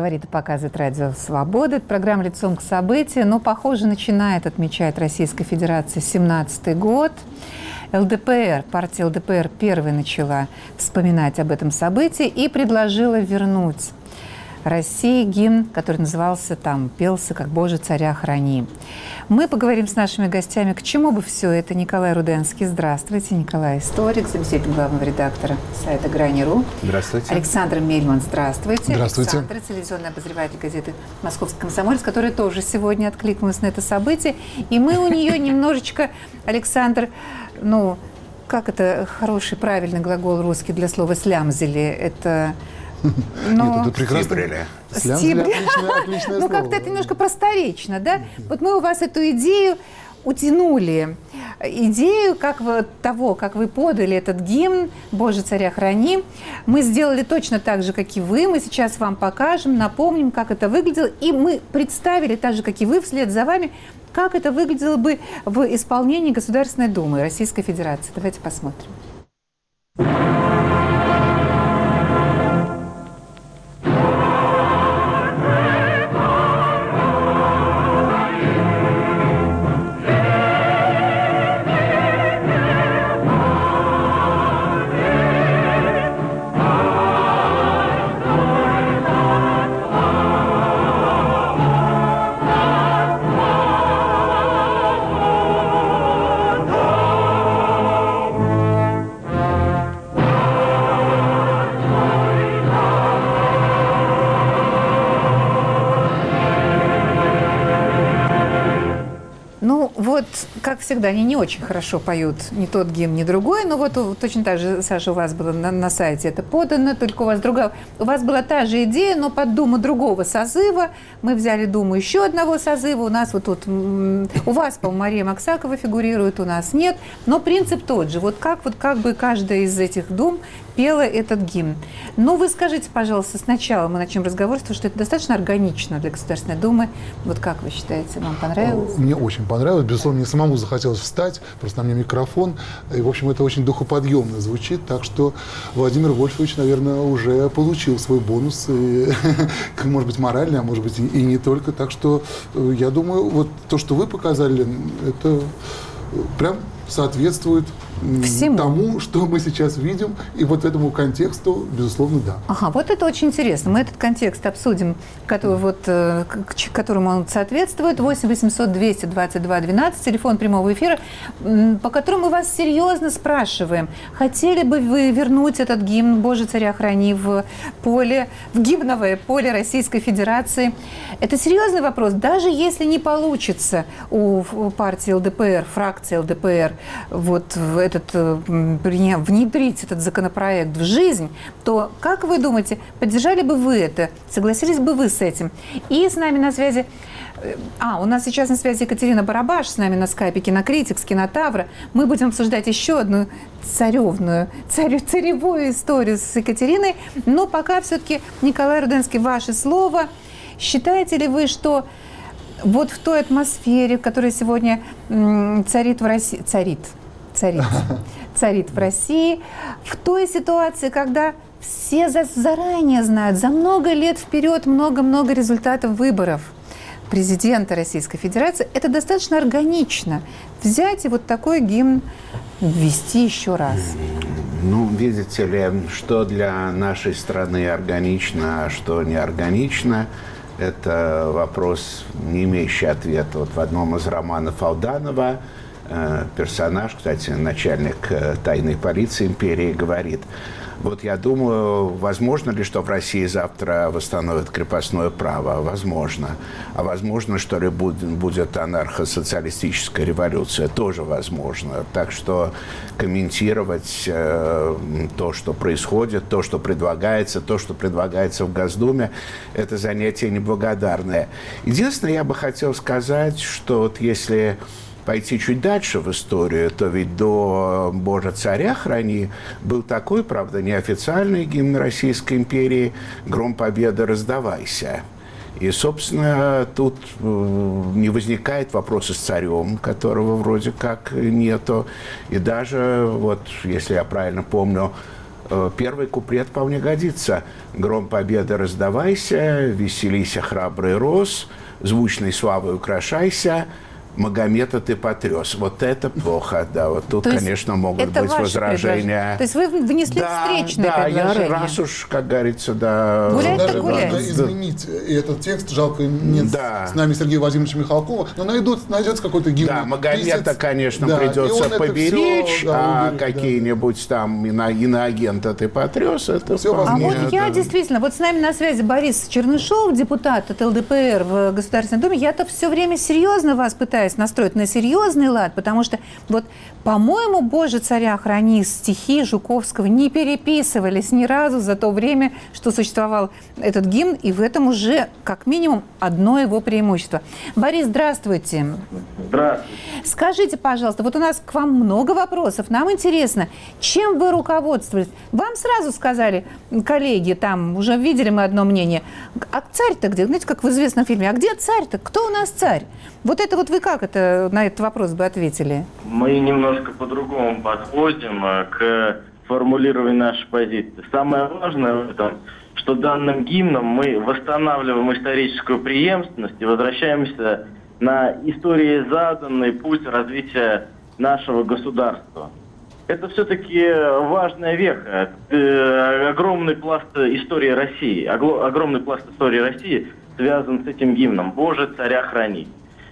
Говорит и показывает Радио Свобода. Это программа «Лицом к событию». Но, похоже, начинает отмечать Российская Федерация 17-й год. ЛДПР, партия ЛДПР первой начала вспоминать об этом событии и предложила вернуть России гимн, который назывался там, пелся как «Боже, царя храни». Мы поговорим с нашими гостями, к чему бы все это. Николай Руденский, здравствуйте. Николай историк, заместитель главного редактора сайта «Грани.ру». Здравствуйте. Александр Мельман, здравствуйте. Здравствуйте. Александр, телевизионный обозреватель газеты «Московский комсомолец», которая тоже сегодня откликнулась на это событие. И мы у нее немножечко, Александр, как это хороший, правильный глагол русский для слова «слямзили». Это... Нет, это прекрасно. Стибрили. Отличное слово. Как-то это немножко просторечно, да? Вот мы у вас эту идею утянули. Идею того, как вы подали этот гимн «Боже, царя храни». Мы сделали точно так же, как и вы. Мы сейчас вам покажем, напомним, как это выглядело. И мы представили, так же, как и вы, вслед за вами, как это выглядело бы в исполнении Государственной Думы Российской Федерации. Давайте посмотрим. Как всегда, они не очень хорошо поют ни тот гимн, ни другой, но вот точно так же, Саша, у вас было на сайте это подано, только у вас другая. У вас была та же идея, но под Думу другого созыва. Мы взяли Думу еще одного созыва. У нас вот тут, у вас, по-моему, Мария Максакова фигурирует, у нас нет. Но принцип тот же. Вот как бы каждая из этих Дум пела этот гимн. Но вы скажите, пожалуйста, сначала мы начнем разговор с того, что это достаточно органично для Государственной Думы. Вот как вы считаете, вам понравилось? Мне очень понравилось. Безусловно, мне самому захотелось встать, просто на мне микрофон. И, в общем, это очень духоподъемно звучит. Так что Владимир Вольфович, наверное, уже получил свой бонус. И, может быть, моральный, а может быть, и не только. Так что, я думаю, вот то, что вы показали, это прям соответствует всему тому, что мы сейчас видим, и вот этому контексту, безусловно, да. Ага, вот это очень интересно. Мы этот контекст обсудим, которому он соответствует. 8 800 222 12, телефон прямого эфира, по которому мы вас серьезно спрашиваем, хотели бы вы вернуть этот гимн «Боже, царя храни» в гимновое поле Российской Федерации? Это серьезный вопрос. Даже если не получится у партии ЛДПР, фракции ЛДПР, внедрить этот законопроект в жизнь, то, как вы думаете, поддержали бы вы это? Согласились бы вы с этим? И с нами на связи... у нас сейчас на связи Екатерина Барабаш, с нами на скайпе, кинокритик с Кинотавра. Мы будем обсуждать еще одну царевую историю с Екатериной. Но пока все-таки, Николай Руденский, ваше слово. Считаете ли вы, что вот в той атмосфере, которая сегодня царит в России... Царит в России, в той ситуации, когда все заранее знают, за много лет вперед много-много результатов выборов президента Российской Федерации, это достаточно органично взять и вот такой гимн ввести еще раз. Видите ли, что для нашей страны органично, а что не органично, это вопрос, не имеющий ответа. Вот в одном из романов Алданова персонаж, кстати, начальник тайной полиции империи, говорит: вот я думаю, возможно ли, что в России завтра восстановят крепостное право? Возможно. А возможно, что ли, будет анархо-социалистическая революция? Тоже возможно. Так что комментировать то, что происходит, то, что предлагается в Госдуме, это занятие неблагодарное. Единственное, я бы хотел сказать, что вот если пойти чуть дальше в историю, то ведь до «Боже, царя храни» был такой, правда, неофициальный гимн Российской империи «Гром победы, раздавайся». И, собственно, тут не возникает вопроса с царем, которого вроде как нету. И даже, вот, если я правильно помню, первый куплет вполне годится. «Гром победы раздавайся, веселися, храбрый рос, звучной славой украшайся, Магомета ты потряс». Вот это плохо, да. Вот тут, конечно, могут быть возражения. То есть вы внесли встречное предложение? Да, раз уж, как говорится, да. Даже можно изменить этот текст. Жалко, нет с нами Сергея Владимировича Михалкова, но найдется какой-то гимн. Да, Магомета, конечно, придется поберечь, какие-нибудь там иноагента ты потряс. Это все возможно. А вот я действительно, вот с нами на связи Борис Чернышов, депутат от ЛДПР в Государственной Думе. Я-то все время серьезно вас пытаюсь настроить на серьезный лад, потому что, вот, по-моему, «Боже, царя храни», стихи Жуковского не переписывались ни разу за то время, что существовал этот гимн, и в этом уже, как минимум, одно его преимущество. Борис, здравствуйте. Здравствуйте. Скажите, пожалуйста, вот у нас к вам много вопросов. Нам интересно, чем вы руководствовались? Вам сразу сказали, коллеги, там, уже видели мы одно мнение, а царь-то где? Знаете, как в известном фильме, а где царь-то? Кто у нас царь? Вот это вот вы как это на этот вопрос бы ответили? Мы немножко по-другому подходим к формулированию нашей позиции. Самое важное в этом, что данным гимном мы восстанавливаем историческую преемственность и возвращаемся на истории заданный путь развития нашего государства. Это все-таки важная веха. Огромный пласт истории России. Огромный пласт истории России связан с этим гимном «Боже, царя храни».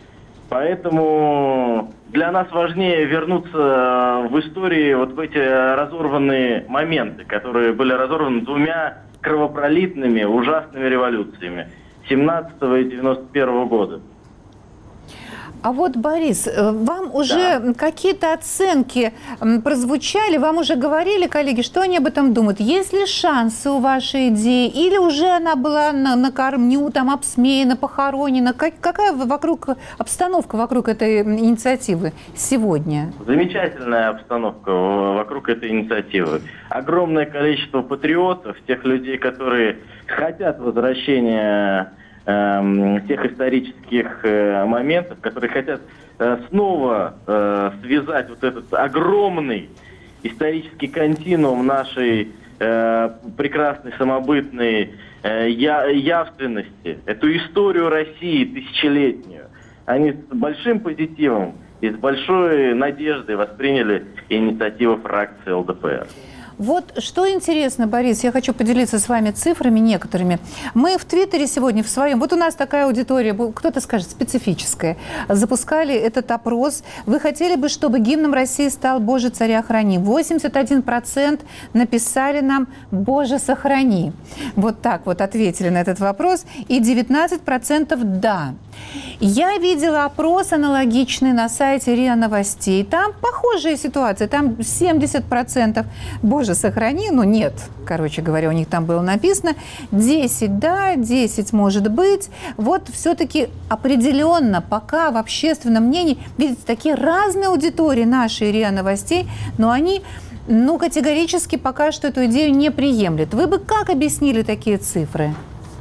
Поэтому для нас важнее вернуться в истории вот в эти разорванные моменты, которые были разорваны двумя кровопролитными, ужасными революциями 17-го и 91-го года. А вот, Борис, вам уже какие-то оценки прозвучали? Вам уже говорили, коллеги, что они об этом думают? Есть ли шансы у вашей идеи? Или уже она была на корню, там, обсмеяна, похоронена? Какая обстановка вокруг этой инициативы сегодня? Замечательная обстановка вокруг этой инициативы. Огромное количество патриотов, тех людей, которые хотят возвращения тех исторических моментов, которые хотят снова связать вот этот огромный исторический континуум нашей прекрасной самобытной явственности, эту историю России тысячелетнюю. Они с большим позитивом и с большой надеждой восприняли инициативу фракции ЛДПР. Вот что интересно, Борис, я хочу поделиться с вами цифрами некоторыми. Мы в Твиттере сегодня в своем, вот у нас такая аудитория, кто-то скажет, специфическая, запускали этот опрос. Вы хотели бы, чтобы гимном России стал «Боже, царя храни». 81% написали нам «Боже, сохрани». Вот так вот ответили на этот вопрос. И 19% «да». Я видела опрос аналогичный на сайте РИА Новостей. Там похожая ситуация. Там 70% «Боже, сохрани», ну нет, короче говоря, у них там было написано. 10 да, 10 может быть. Вот все-таки определенно пока в общественном мнении, видите, такие разные аудитории нашей РИА Новостей, но они, категорически пока что эту идею не приемлют. Вы бы как объяснили такие цифры?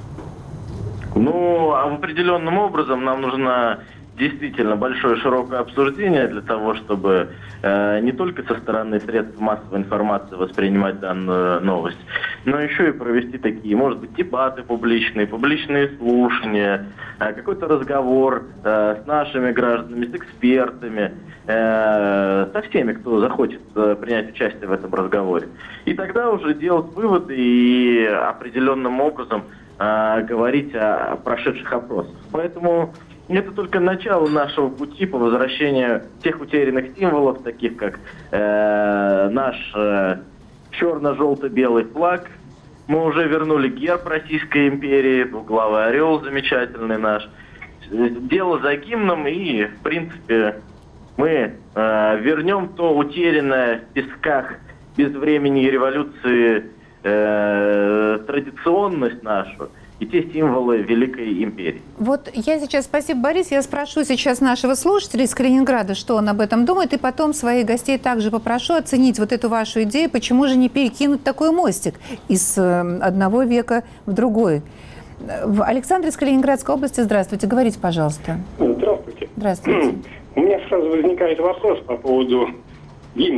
Определенным образом нам нужно действительно большое широкое обсуждение для того, чтобы не только со стороны средств массовой информации воспринимать данную новость, но еще и провести такие, может быть, дебаты публичные слушания, какой-то разговор с нашими гражданами, с экспертами, со всеми, кто захочет принять участие в этом разговоре. И тогда уже делать выводы и определенным образом говорить о прошедших опросах. Поэтому это только начало нашего пути по возвращению тех утерянных символов, таких как наш черно-желто-белый флаг. Мы уже вернули герб Российской империи, двуглавый орел замечательный наш. Дело за гимном, и, в принципе, мы вернем то утерянное в песках без времени революции традиционность нашу и те символы Великой империи. Вот я сейчас, спасибо, Борис, я спрошу сейчас нашего слушателя из Калининграда, что он об этом думает, и потом своих гостей также попрошу оценить вот эту вашу идею, почему же не перекинуть такой мостик из одного века в другой. Александр из Калининградской области, здравствуйте, говорите, пожалуйста. Здравствуйте. Здравствуйте. У меня сразу возникает вопрос по поводу гимна.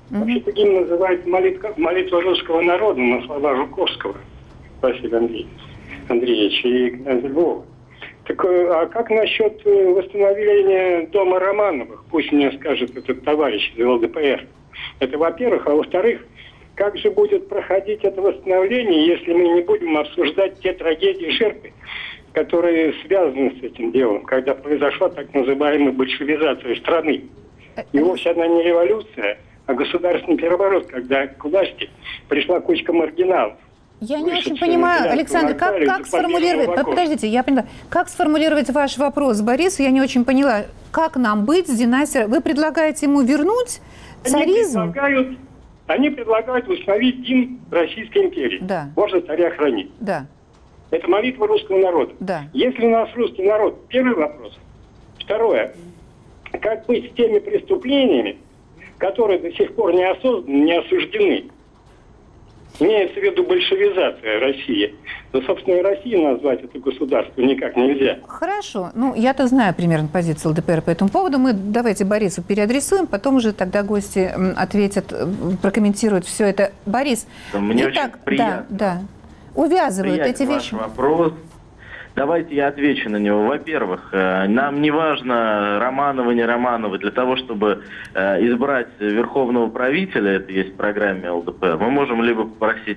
Вообще-то гимн называется «Молитва русского народа» на слова Жуковского Василия Андреевича и князя Львова. Так, а как насчет восстановления дома Романовых? Пусть мне скажет этот товарищ из ЛДПР. Это во-первых. А во-вторых, как же будет проходить это восстановление, если мы не будем обсуждать те трагедии жертвы, которые связаны с этим делом, когда произошла так называемая большевизация страны? И вовсе она не революция, а государственный переворот, когда к власти пришла кучка маргиналов. Я не очень понимаю, Александр, как сформулировать... Подождите, я поняла. Как сформулировать ваш вопрос Борису? Я не очень поняла. Как нам быть с династией? Вы предлагаете ему вернуть царизм? Они предлагают установить гимн Российской империи. Да. Боже, царя храни. Да. Это молитва русского народа. Да. Если у нас русский народ, первый вопрос. Второе. Как быть с теми преступлениями, которые до сих пор не осознаны, не осуждены? Имеется в виду большевизация России. Но, собственно, и Россией назвать это государство никак нельзя. Хорошо. Ну, я-то знаю примерно позицию ЛДПР по этому поводу. Мы давайте Борису переадресуем, потом уже тогда гости ответят, прокомментируют все это. Борис, мне очень приятно. Да. Увязывают эти вещи. Ваш вопрос. Давайте я отвечу на него. Во-первых, нам не важно, Романовы, не Романовы, для того, чтобы избрать верховного правителя, это есть в программе ЛДПР, мы можем либо попросить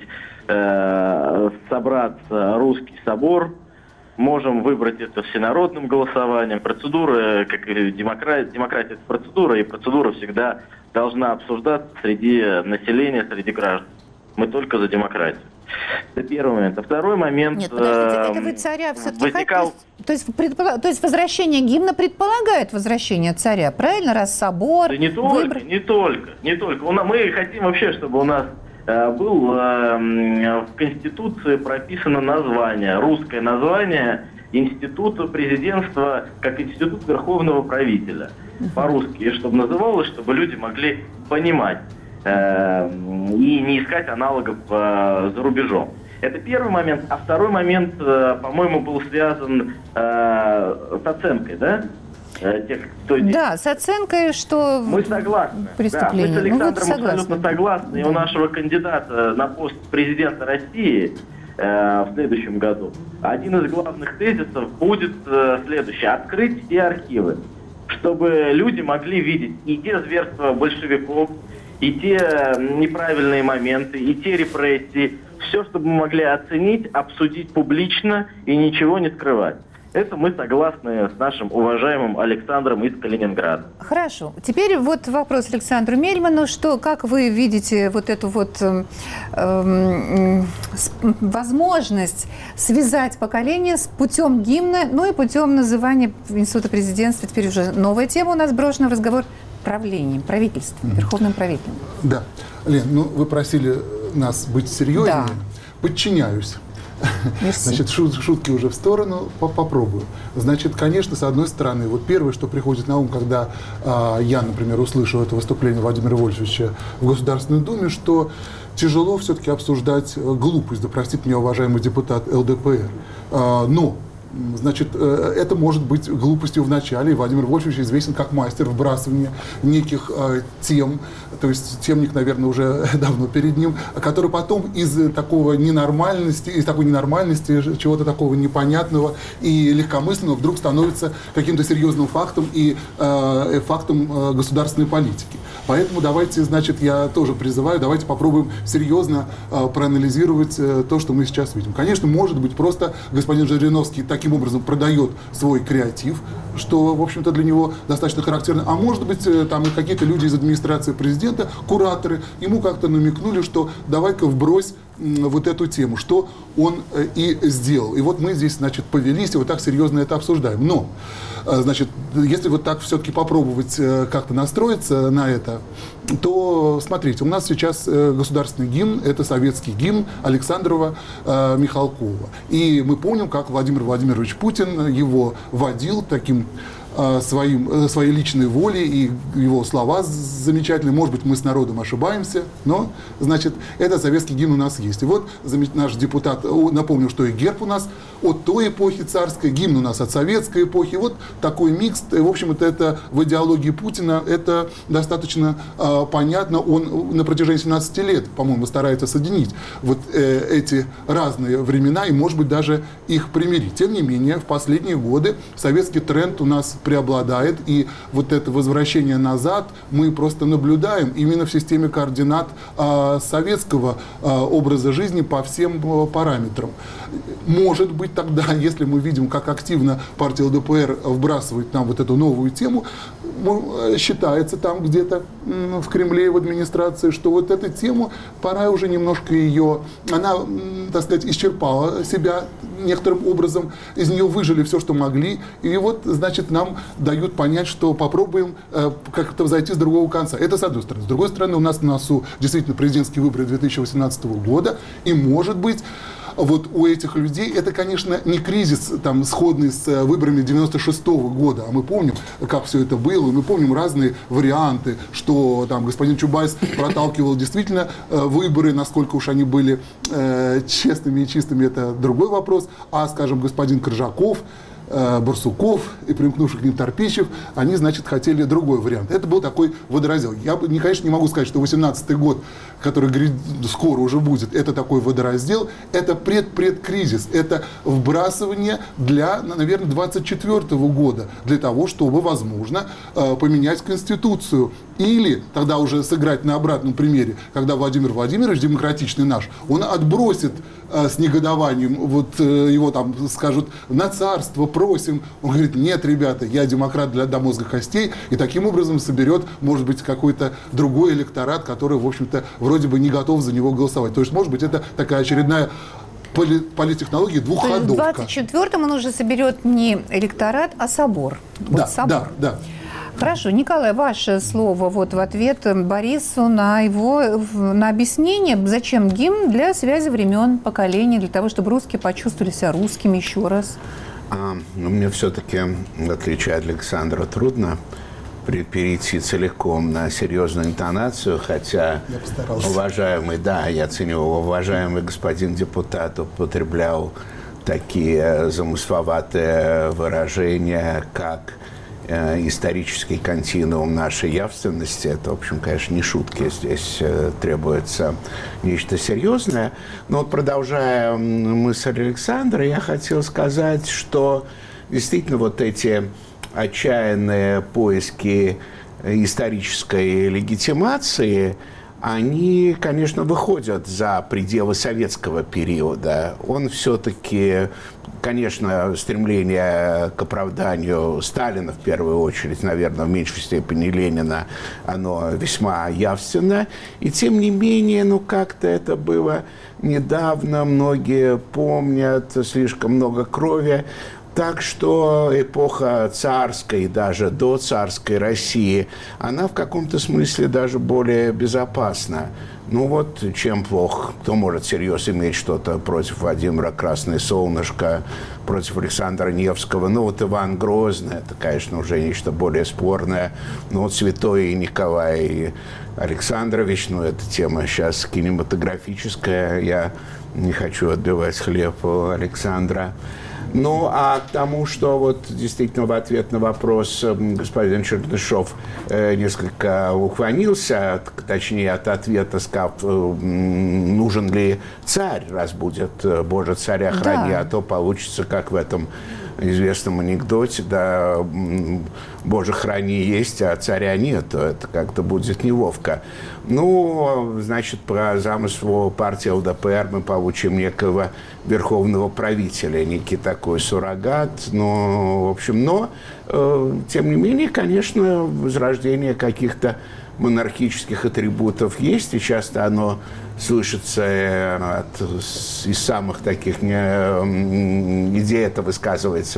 собраться русский собор, можем выбрать это всенародным голосованием. Процедура, как и демократия, это процедура, и процедура всегда должна обсуждаться среди населения, среди граждан. Мы только за демократию. Это первый момент. А второй момент... Нет, подождите, это вы царя все-таки хотите? То есть возвращение гимна предполагает возвращение царя, правильно? Раз собор... Да не только. Мы хотим вообще, чтобы у нас был в Конституции прописано название, русское название Института президентства, как Институт Верховного Правителя. По-русски. И чтобы называлось, чтобы люди могли понимать. И не искать аналогов за рубежом. Это первый момент. А второй момент, по-моему, был связан с оценкой, да? Да, с оценкой, что мы согласны. Преступление. Да, мы с Александром абсолютно согласны. И у нашего кандидата на пост президента России в следующем году один из главных тезисов будет следующий. Открыть все архивы, чтобы люди могли видеть и те зверства большевиков, и те неправильные моменты, и те репрессии. Все, чтобы мы могли оценить, обсудить публично и ничего не скрывать. Это мы согласны с нашим уважаемым Александром из Калининграда. Хорошо. Теперь вот вопрос Александру Мельману. Как вы видите вот эту вот возможность связать поколение с путем гимна, ну и путем называния Института президентства, теперь уже новая тема у нас брошена в разговор, правительством, верховным правителем. Да. Лен, вы просили нас быть серьезнее. Да. Подчиняюсь. Merci. Значит, шутки уже в сторону, попробую. Значит, конечно, с одной стороны, вот первое, что приходит на ум, когда я, например, услышу это выступление Владимира Вольфовича в Государственной Думе, что тяжело все-таки обсуждать глупость, да простит меня уважаемый депутат ЛДПР. Но значит, это может быть глупостью в начале. И Владимир Вольфович известен как мастер вбрасывания неких тем, то есть темник, наверное, уже давно перед ним, который потом из такой ненормальности, чего-то такого непонятного и легкомысленного вдруг становится каким-то серьезным фактом и фактом государственной политики. Поэтому давайте, значит, я тоже призываю, давайте попробуем серьезно проанализировать то, что мы сейчас видим. Конечно, может быть, просто господин Жириновский таким образом продает свой креатив, что, в общем-то, для него достаточно характерно. А может быть, там и какие-то люди из администрации президента, кураторы, ему как-то намекнули, что давай-ка вбрось вот эту тему, что он и сделал. И вот мы здесь, значит, повелись и вот так серьезно это обсуждаем. Но, значит, если вот так все-таки попробовать как-то настроиться на это, то, смотрите, у нас сейчас государственный гимн, это советский гимн Александрова Михалкова. И мы помним, как Владимир Владимирович Путин его водил таким своей личной волей, и его слова замечательные. Может быть, мы с народом ошибаемся, но, значит, этот советский гимн у нас есть. И вот наш депутат напомнил, что и герб у нас от той эпохи царской, гимн у нас от советской эпохи. Вот такой микс. И, в общем, это в идеологии Путина это достаточно понятно. Он на протяжении 17 лет, по-моему, старается соединить вот эти разные времена и, может быть, даже их примирить. Тем не менее, в последние годы советский тренд у нас преобладает, и вот это возвращение назад мы просто наблюдаем именно в системе координат советского образа жизни по всем параметрам. Может быть, тогда, если мы видим, как активно партия ЛДПР вбрасывает нам вот эту новую тему, считается там где-то в Кремле, в администрации, что вот эту тему пора уже немножко ее, она, так сказать, исчерпала себя некоторым образом, из нее выжили все, что могли, и вот, значит, нам дают понять, что попробуем как-то зайти с другого конца. Это с одной стороны. С другой стороны, у нас на носу действительно президентские выборы 2018 года, и, может быть, вот у этих людей это, конечно, не кризис, там, сходный с выборами 96-го года, а мы помним, как все это было, и мы помним разные варианты, что там господин Чубайс проталкивал действительно выборы, насколько уж они были честными и чистыми, это другой вопрос, а, скажем, господин Коржаков, Барсуков и примкнувших к ним Торпищев, они, значит, хотели другой вариант. Это был такой водораздел. Я, конечно, не могу сказать, что 18-й год, который, говорит, скоро уже будет, это такой водораздел, это предкризис, это вбрасывание для, наверное, 24-го года, для того, чтобы, возможно, поменять Конституцию. Или тогда уже сыграть на обратном примере, когда Владимир Владимирович, демократичный наш, он отбросит с негодованием, вот его там скажут, на царство просим. Он говорит, нет, ребята, я демократ до мозга костей, и таким образом соберет, может быть, какой-то другой электорат, который, в общем-то, вроде бы не готов за него голосовать. То есть, может быть, это такая очередная политтехнология двухходовка. В 24-м он уже соберет не электорат, а собор. Да, вот собор. Да. Хорошо, Николай, ваше слово вот в ответ Борису на объяснение, зачем гимн для связи времен, поколений, для того, чтобы русские почувствовали себя русскими еще раз. Мне все-таки, в отличие от Александра, трудно перейти целиком на серьезную интонацию, хотя уважаемый, да, я ценю его, уважаемый господин депутат употреблял такие замысловатые выражения, как исторический континуум нашей явственности. Это, в общем, конечно, не шутки. Здесь требуется нечто серьезное. Но вот, продолжая мысль Александра, я хотел сказать, что действительно вот эти отчаянные поиски исторической легитимации, они, конечно, выходят за пределы советского периода. Он все-таки, конечно, стремление к оправданию Сталина, в первую очередь, наверное, в меньшей степени Ленина, оно весьма явственно. И тем не менее, как-то это было недавно, многие помнят, слишком много крови. Так что эпоха царской, даже до царской России, она в каком-то смысле даже более безопасна. Чем плохо? Кто может всерьез иметь что-то против Владимира Красное Солнышко, против Александра Невского? Иван Грозный, это, конечно, уже нечто более спорное. Святой Николай Александрович, это тема сейчас кинематографическая, я не хочу отбивать хлеб у Александра. А к тому, что действительно в ответ на вопрос господин Чернышов несколько уклонился, точнее от ответа, сказав, нужен ли царь, раз будет Боже царя храни, а то получится, как в этом известном анекдоте, да, Боже храни есть, а царя нет, это как-то будет неловко. По замыслу партии ЛДПР мы получим некого верховного правителя, некий такой суррогат, тем не менее, конечно, возрождение каких-то монархических атрибутов есть, и часто оно слышится из самых таких идей, это высказывается,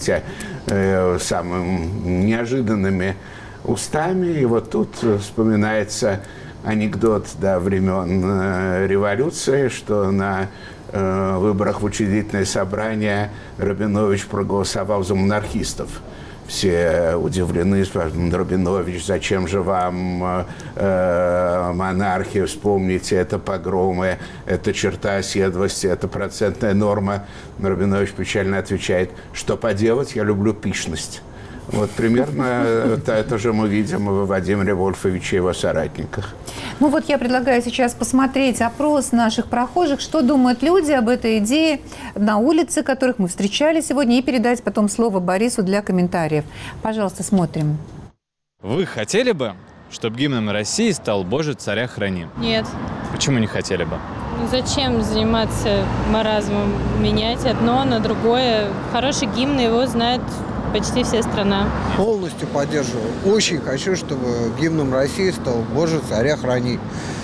самыми неожиданными устами. И тут вспоминается анекдот времен революции, что на выборах в учредительное собрание Рабинович проголосовал за монархистов. все удивлены, спрашивают: Рабинович, зачем же вам монархия? Вспомните, это погромы, это черта оседлости, это процентная норма. Рабинович печально отвечает: что поделать, я люблю пышность. Вот примерно это же мы видим в Владимире Вольфовиче и его соратниках. Ну вот я предлагаю сейчас посмотреть опрос наших прохожих, что думают люди об этой идее на улице, которых мы встречали сегодня, и передать потом слово Борису для комментариев. Пожалуйста, смотрим. Вы хотели бы, чтобы гимном России стал «Боже, царя храни»? Нет. Почему не хотели бы? Зачем заниматься маразмом, менять одно на другое? Хороший гимн, его знает почти вся страна. Полностью поддерживаю. Очень хочу, чтобы гимном России стал «Боже, царя храни».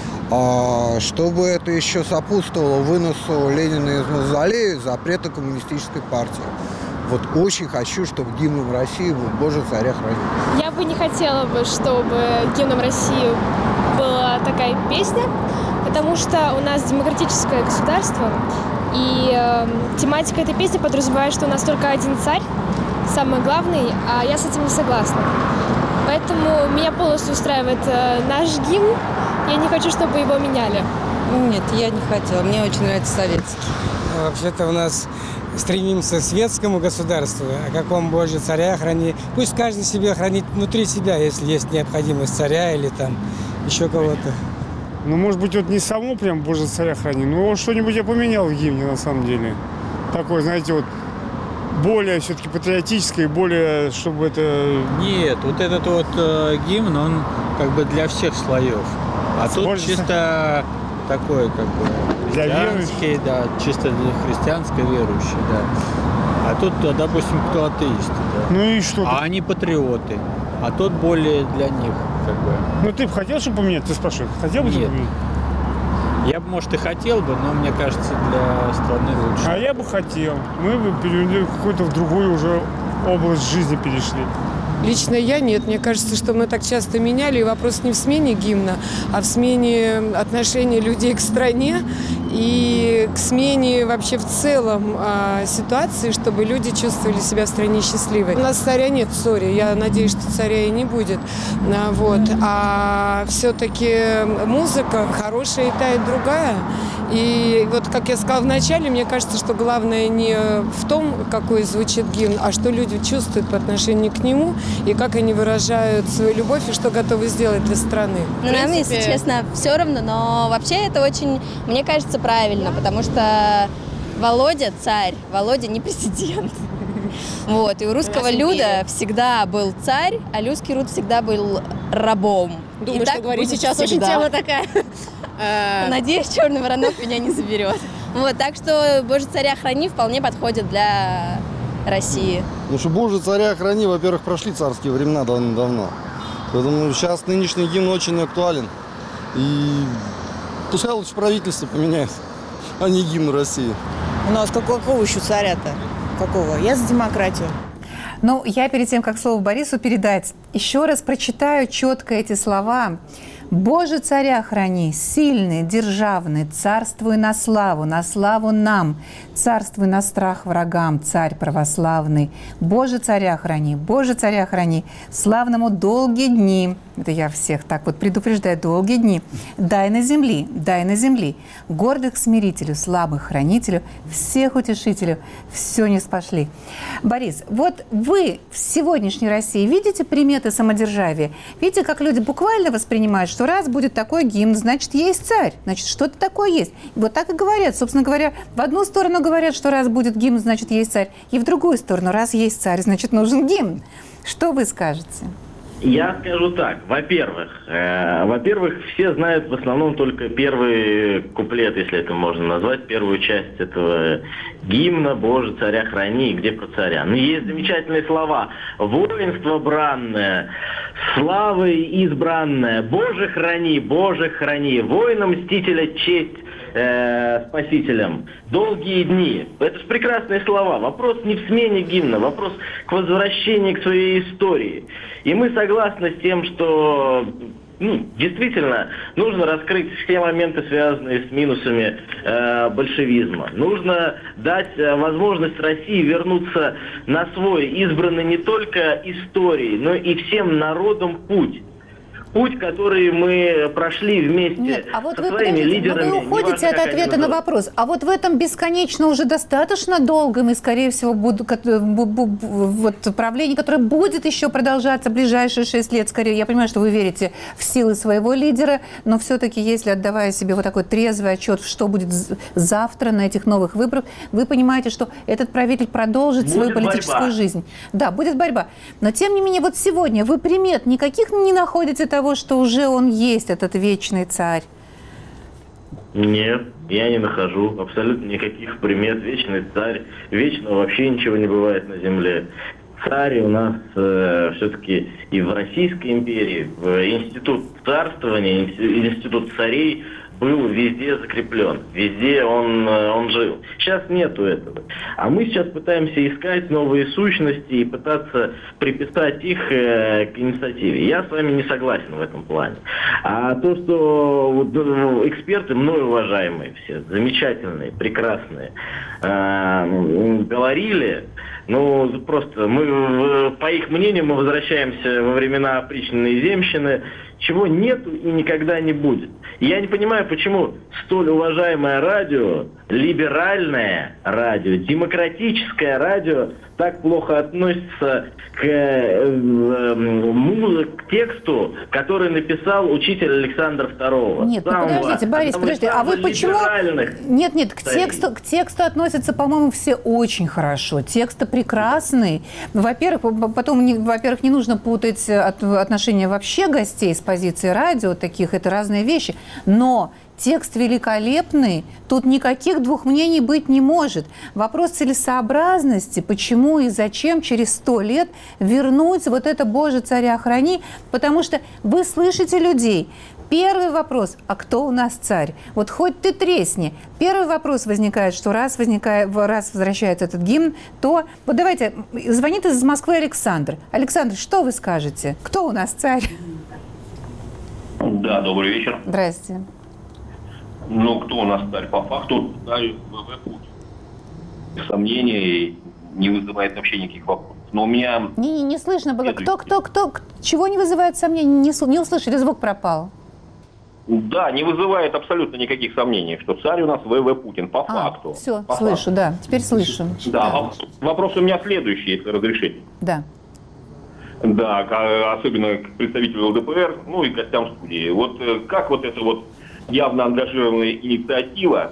Чтобы это еще сопутствовало выносу Ленина из мавзолея, запрета коммунистической партии. Вот очень хочу, чтобы гимном России был «Боже, царя храни». Я бы не хотела бы, чтобы гимном России была такая песня, потому что у нас демократическое государство, и тематика этой песни подразумевает, что у нас только один царь, самый главный, а я с этим не согласна. Поэтому меня полностью устраивает наш гимн. Я не хочу, чтобы его меняли. Нет, я не хотела. Мне очень нравится советский. Вообще-то у нас стремимся к светскому государству. О каком Боже царя храни. Пусть каждый себе хранит внутри себя, если есть необходимость царя или там еще кого-то. Ну, может быть, вот не само прям Боже царя храни, но что-нибудь я поменял в гимне на самом деле. Такое, знаете, вот более все-таки патриотическое, более, чтобы это... Нет, вот этот вот гимн, он как бы для всех слоев. А тут Боже чисто такой, как бы, христианский, да, чисто для христианской верующей, да. А тут, допустим, кто атеисты, да. Ну и что? А они патриоты. А тот более для них, как бы. Ну ты бы хотел, чтобы поменять? Ты спрашиваешь, хотел бы? Нет. Я бы, может, и хотел бы, но мне кажется, для страны лучше. А я бы хотел. Мы бы перевели какую-то в другую уже область жизни перешли. Лично я нет. Мне кажется, что мы так часто меняли. И вопрос не в смене гимна, а в смене отношения людей к стране и к смене вообще в целом ситуации, чтобы люди чувствовали себя в стране счастливой. У нас царя нет, сори. Я надеюсь, что царя и не будет. Вот. А все-таки музыка хорошая и та, и другая. И вот, как я сказала в начале, мне кажется, что главное не в том, какой звучит гимн, а что люди чувствуют по отношению к нему, и как они выражают свою любовь, и что готовы сделать для страны. Ну, нам, если честно, все равно, но вообще это очень, мне кажется, правильно, потому что Володя царь, Володя не президент. Вот, и у русского люда всегда был царь, а русский люд всегда был рабом. Думаю, что говорите сейчас очень тема такая. Надеюсь, черный воронок меня не заберет. Вот, так что «Боже, царя храни» вполне подходит для России. Ну что «Боже, царя храни», во-первых, прошли царские времена давно. Поэтому сейчас нынешний гимн очень актуален. И пускай лучше правительство поменяет, а не гимн России. У нас какого еще царя-то? Какого? Я за демократию. Ну, я перед тем, как слово Борису передать, еще раз прочитаю четко эти слова. «Боже, царя храни, сильный, державный, царствуй на славу нам, царствуй на страх врагам, царь православный. Боже, царя храни, славному долгие дни». Это я всех так вот предупреждаю, долгие дни. Дай на земли, гордых смирителю, слабых хранителю, всех утешителю, все не спошли. Борис, вот вы в сегодняшней России видите приметы самодержавия? Видите, как люди буквально воспринимают, что раз будет такой гимн, значит, есть царь, значит, что-то такое есть. И вот так и говорят. Собственно говоря, в одну сторону говорят, что раз будет гимн, значит, есть царь, и в другую сторону, раз есть царь, значит, нужен гимн. Что вы скажете? Я скажу так. Во-первых, все знают в основном только первый куплет, если это можно назвать, первую часть этого гимна «Боже, царя храни», где про царя. Но есть замечательные слова: «Воинство бранное, славой избранное, Боже, храни, воина мстителя честь спасителям, долгие дни». Это же прекрасные слова. Вопрос не в смене гимна, вопрос к возвращению к своей истории. И мы согласны с тем, что действительно, нужно раскрыть все моменты, связанные с минусами большевизма. Нужно дать возможность России вернуться на свой, избранный не только историей, но и всем народом путь. Путь, который мы прошли вместе со своими лидерами. Вы уходите от ответа на вопрос. А вот в этом бесконечно уже достаточно долгом и, скорее всего, правление, которое будет еще продолжаться ближайшие 6 лет, скорее. Я понимаю, что вы верите в силы своего лидера, но все-таки, если отдавая себе вот такой трезвый отчет, что будет завтра на этих новых выборах, вы понимаете, что этот правитель продолжит свою политическую жизнь. Да, будет борьба. Но, тем не менее, вот сегодня вы примет никаких не находите того, что уже он есть, этот вечный царь? Нет, я не нахожу абсолютно никаких примет. Вечный царь, вечно вообще ничего не бывает на земле. Царь у нас все-таки и в Российской империи, институт царствования, институт царей был везде закреплен, везде он жил. Сейчас нету этого. А мы сейчас пытаемся искать новые сущности и пытаться приписать их к инициативе. Я с вами не согласен в этом плане. А то, что эксперты, мной уважаемые все, замечательные, прекрасные, говорили, просто мы, по их мнению, мы возвращаемся во времена опричнины и земщины, чего нету и никогда не будет. И я не понимаю, почему столь уважаемое радио, либеральное радио, демократическое радио так плохо относится к тексту, который написал учитель Александр II. Нет, подождите, Борис, подождите, а вы почему... Нет, к тексту относятся, по-моему, все очень хорошо. Текст прекрасный. Во-первых, не нужно путать отношения вообще гостей с позиции радио, таких, это разные вещи. Но текст великолепный, тут никаких двух мнений быть не может. Вопрос целесообразности, почему и зачем через 100 лет вернуть вот это «Боже, царя храни», потому что вы слышите людей. Первый вопрос, а кто у нас царь? Вот хоть ты тресни. Первый вопрос возникает, что раз возвращается этот гимн, то... Вот давайте, звонит из Москвы Александр. Александр, что вы скажете? Кто у нас царь? Да, добрый вечер. Здрасте. Кто у нас царь? По факту, царь Путин. Сомнений не вызывает вообще никаких вопросов. Но у меня... Не слышно было. Кто? Чего не вызывает сомнений? Не услышали, звук пропал. Да, не вызывает абсолютно никаких сомнений, что царь у нас ВВ Путин, по факту. Все, по слышу, факту. да. Теперь слышу. Да, вопрос у меня следующий, если разрешите. Да. Да, особенно к представителю ЛДПР, и гостям студии. Вот как вот эта вот явно ангажированная инициатива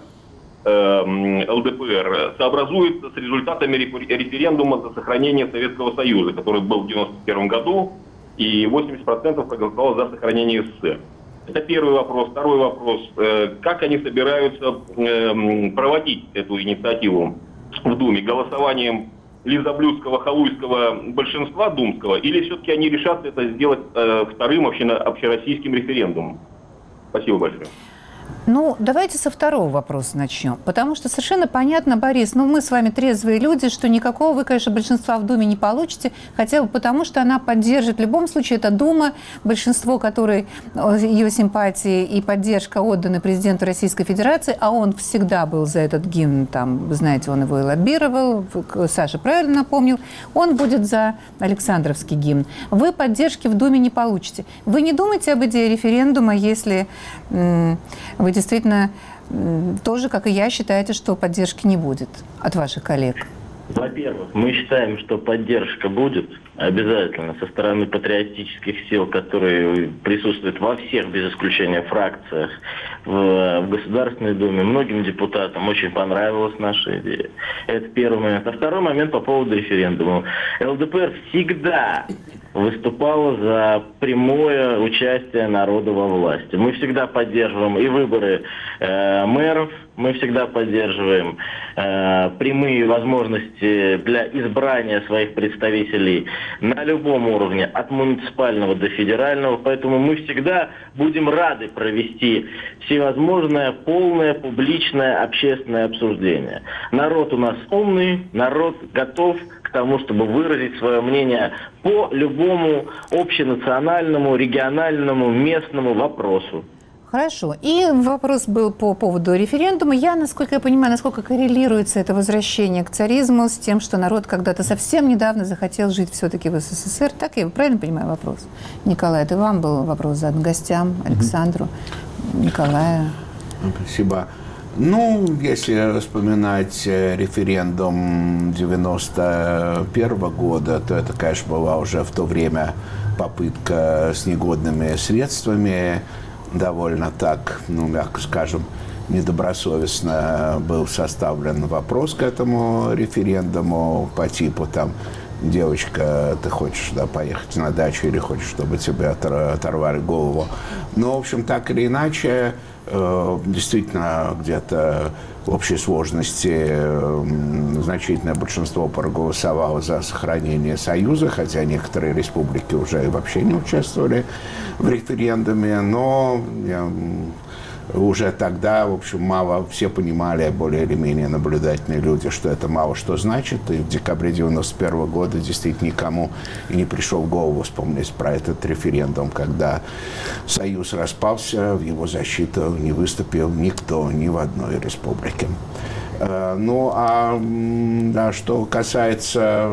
ЛДПР сообразуется с результатами референдума за сохранение Советского Союза, который был в 1991 году, и 80% проголосовало за сохранение СССР. Это первый вопрос. Второй вопрос. Как они собираются проводить эту инициативу в Думе? Голосованием лизоблюдского, халуйского большинства думского? Или все-таки они решат это сделать вторым общероссийским референдумом? Спасибо большое. Давайте со второго вопроса начнем. Потому что совершенно понятно, Борис, мы с вами трезвые люди, что никакого вы, конечно, большинства в Думе не получите, хотя бы потому, что она поддержит. В любом случае, это Дума, большинство, которой ее симпатии и поддержка отданы президенту Российской Федерации, а он всегда был за этот гимн, знаете, он его и лоббировал, Саша правильно напомнил, он будет за Александровский гимн. Вы поддержки в Думе не получите. Вы не думаете об идее референдума, если вы действительно тоже, как и я, считаете, что поддержки не будет от ваших коллег? Во-первых, мы считаем, что поддержка будет обязательно со стороны патриотических сил, которые присутствуют во всех, без исключения, фракциях в Государственной Думе. Многим депутатам очень понравилась наша идея. Это первый момент. А второй момент по поводу референдума. ЛДПР всегда выступала за прямое участие народа во власти. Мы всегда поддерживаем и выборы мэров, мы всегда поддерживаем прямые возможности для избрания своих представителей на любом уровне, от муниципального до федерального. Поэтому мы всегда будем рады провести всевозможное полное, публичное, общественное обсуждение. Народ у нас умный, народ готов к тому, чтобы выразить свое мнение по любому общенациональному, региональному, местному вопросу. Хорошо. И вопрос был по поводу референдума. Насколько я понимаю, насколько коррелируется это возвращение к царизму с тем, что народ когда-то совсем недавно захотел жить все-таки в СССР. Так я правильно понимаю вопрос? Николай, это вам был вопрос задан, гостям, Александру, Николаю. Спасибо. Если вспоминать референдум 91 года, то это, конечно, была уже в то время попытка с негодными средствами, довольно так, мягко скажем, недобросовестно был составлен вопрос к этому референдуму по типу там: девочка, ты хочешь поехать на дачу или хочешь, чтобы тебе оторвали голову? В общем, так или иначе, действительно, где-то в общей сложности значительное большинство проголосовало за сохранение Союза, хотя некоторые республики уже вообще не участвовали в референдуме, но уже тогда, в общем, мало все понимали, более или менее наблюдательные люди, что это мало что значит. И в декабре 91 года действительно никому и не пришел в голову вспомнить про этот референдум, когда Союз распался, в его защиту не выступил никто ни в одной республике. Что касается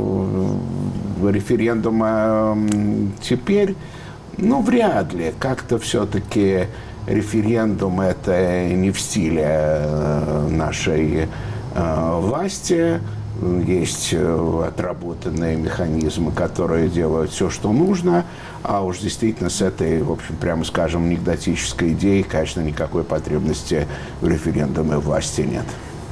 референдума теперь, вряд ли. Как-то все-таки референдум – это не в стиле нашей власти. Есть отработанные механизмы, которые делают все, что нужно. А уж действительно с этой, в общем, прямо скажем, анекдотической идеей, конечно, никакой потребности в референдуме власти нет.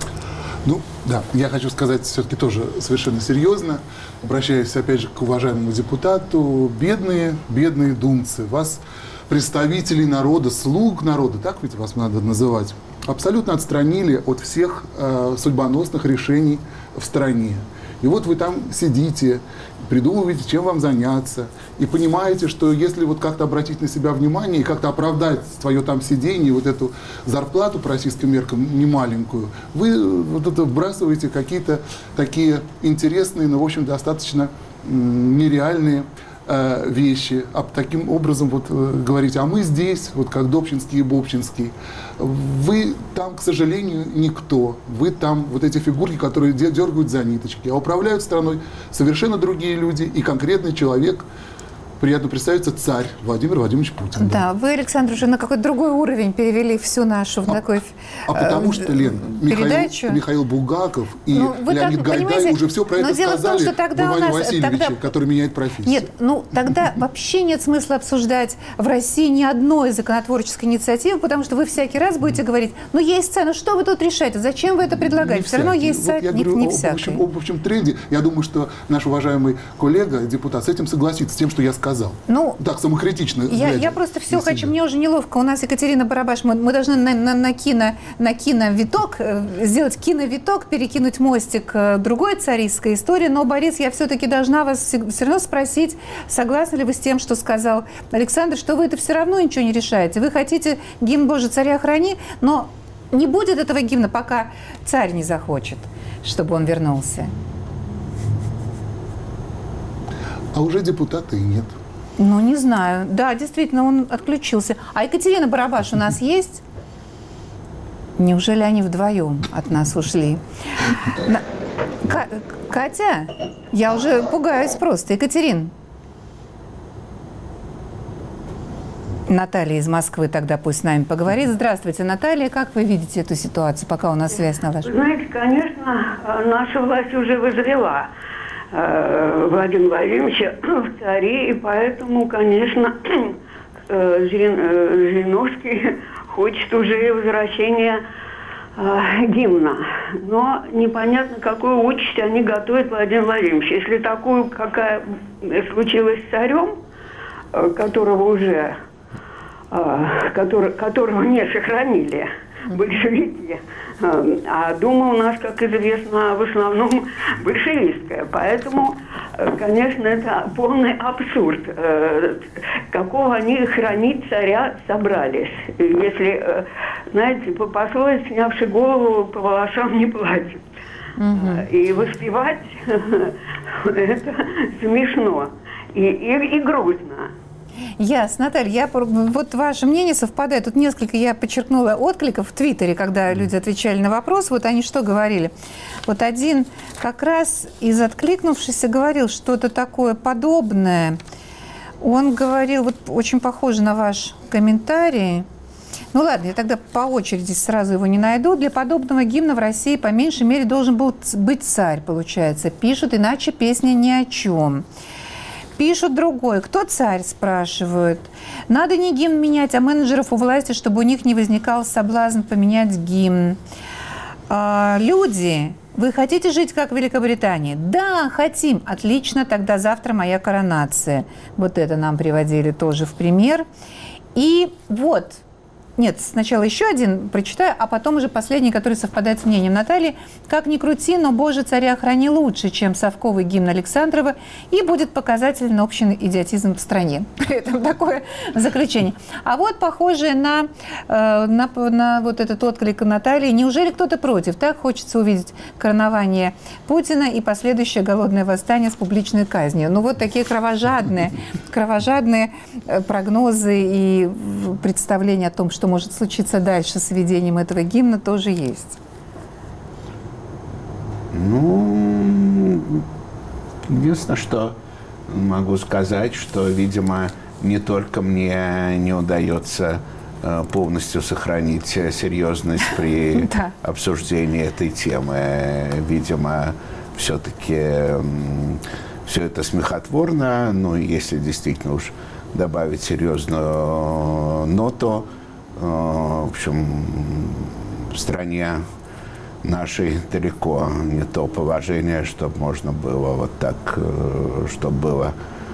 Да, я хочу сказать все-таки тоже совершенно серьезно, обращаясь опять же к уважаемому депутату: бедные думцы, вас, представителей народа, слуг народа, так ведь вас надо называть, абсолютно отстранили от всех судьбоносных решений в стране. И вот вы там сидите, придумываете, чем вам заняться, и понимаете, что если вот как-то обратить на себя внимание и как-то оправдать свое там сидение, вот эту зарплату по российским меркам немаленькую, вы вот это вбрасываете какие-то такие интересные, но, в общем, достаточно нереальные вещи, таким образом говорите: а мы здесь, как Добчинский и Бобчинский. Вы там, к сожалению, никто. Вы там эти фигурки, которые дергают за ниточки. А управляют страной совершенно другие люди и конкретный человек. Приятно представиться, царь Владимир Владимирович Путин. Да, вы, Александр, уже на какой-то другой уровень перевели всю нашу потому что, Лен, Михаил Булгаков и Леонид Гайдай уже все про это сказали Ване Васильевиче, который меняет профессию. Нет, тогда вообще нет смысла обсуждать в России ни одной законотворческой инициативы, потому что вы всякий раз будете говорить: есть царь, что вы тут решаете, зачем вы это предлагаете? Все равно есть царь, не всякий. В общем тренде, я думаю, что наш уважаемый коллега, депутат, с этим согласится, с тем, что я сказал. Так, самокритично. Я просто все хочу, мне уже неловко. У нас Екатерина Барабаш, мы должны на киновиток, сделать киновиток, перекинуть мостик к другой царистской истории. Но, Борис, я все-таки должна вас все равно спросить, согласны ли вы с тем, что сказал Александр, что вы это все равно ничего не решаете. Вы хотите гимн «Боже, царя храни», но не будет этого гимна, пока царь не захочет, чтобы он вернулся. А уже депутата и нет. Не знаю. Да, действительно, он отключился. А Екатерина Барабаш у нас есть? Неужели они вдвоем от нас ушли? Катя? Я уже пугаюсь просто. Екатерин. Наталья из Москвы тогда пусть с нами поговорит. Здравствуйте, Наталья. Как вы видите эту ситуацию, пока у нас связь налажена? Знаете, конечно, наша власть уже вызрела Владимира Владимировича в цари, и поэтому, конечно, Жириновский хочет уже возвращения гимна. Но непонятно, какую участь они готовят Владимиру Владимировичу. Если такую, какая случилась с царем, которого не сохранили большевики. А Дума у нас, как известно, в основном большевистская. Поэтому, конечно, это полный абсурд. Какого они хранить царя собрались? Если, знаете, по пословице, снявши голову, по волосам не платят. И воспевать это смешно и грустно. Ясно, Наталья, вот ваше мнение совпадает. Тут несколько, я подчеркнула, откликов в Твиттере, когда люди отвечали на вопрос, вот они что говорили. Вот один как раз из откликнувшихся говорил что-то такое подобное. Он говорил, вот очень похоже на ваш комментарий. Ну ладно, я тогда по очереди сразу его не найду. Для подобного гимна в России по меньшей мере должен был быть царь, получается. Пишут, иначе песня ни о чем. Пишут другой. Кто царь, спрашивают. Надо не гимн менять, а менеджеров у власти, чтобы у них не возникал соблазн поменять гимн. Люди, вы хотите жить как в Великобритании? Да, хотим. Отлично, тогда завтра моя коронация. Вот это нам приводили тоже в пример. И вот... Нет, сначала еще один прочитаю, а потом уже последний, который совпадает с мнением Натальи. Как ни крути, но «Боже, царя храни» лучше, чем совковый гимн Александрова, и будет показательный общий идиотизм в стране. Это такое заключение. А вот похожее на вот этот отклик Натальи. Неужели кто-то против? Так хочется увидеть коронование Путина и последующее голодное восстание с публичной казнью. Ну вот такие кровожадные прогнозы и представления о том, что может случиться дальше с введением этого гимна, тоже есть. Ну, единственное, что могу сказать, что, видимо, не только мне не удается полностью сохранить серьезность при обсуждении этой темы. Видимо, все-таки все это смехотворно, но если действительно уж добавить серьезную ноту, в общем, в стране нашей далеко не то положение, чтобы можно было вот так, чтобы было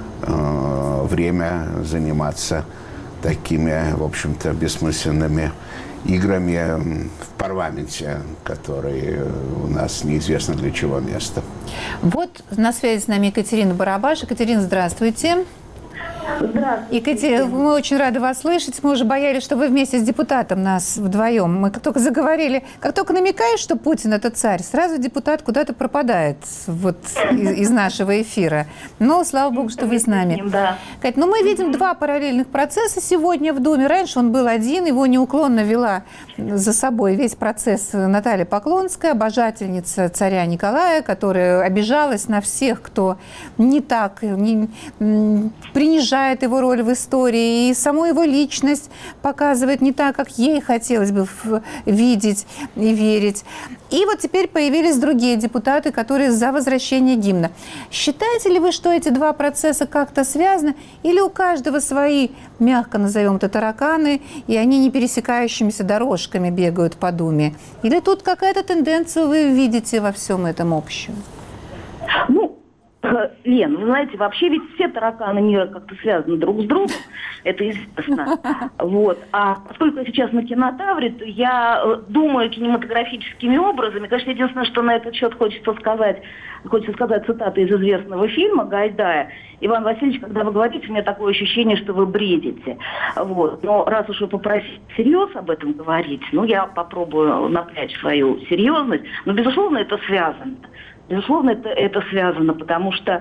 время заниматься такими, в общем-то, бессмысленными играми в парламенте, которые у нас неизвестно для чего место. Вот на связи с нами Екатерина Барабаш. Екатерина, здравствуйте. Здравствуйте. Екатерина, мы очень рады вас слышать. Мы уже боялись, что вы вместе с депутатом нас вдвоем. Мы как только заговорили, как только намекаешь, что Путин – это царь, сразу депутат куда-то пропадает вот из нашего эфира. Но, слава богу, что вы с нами. Кать, ну мы видим два параллельных процесса сегодня в Думе. Раньше он был один, его неуклонно вела за собой весь процесс Наталья Поклонская, обожательница царя Николая, которая обижалась на всех, кто не так, принижает его роль в истории, и саму его личность показывает не так, как ей хотелось бы видеть и верить. И вот теперь появились другие депутаты, которые за возвращение гимна. Считаете ли вы, что эти два процесса как-то связаны, или у каждого свои, мягко назовем это, тараканы, и они не пересекающимися дорожками бегают по Думе? Или тут какая-то тенденцию вы видите во всем этом общем? Ну, Лен, вы знаете, вообще ведь все тараканы мира как-то связаны друг с другом, это известно. Вот. А поскольку я сейчас на кинотавре, то я думаю кинематографическими образами. Конечно, единственное, что на этот счет хочется сказать цитаты из известного фильма Гайдая. Иван Васильевич, когда вы говорите, у меня такое ощущение, что вы бредите. Вот. Но раз уж вы попросили всерьез об этом говорить, ну, я попробую напрячь свою серьезность. Но, безусловно, это связано. Безусловно, это связано, потому что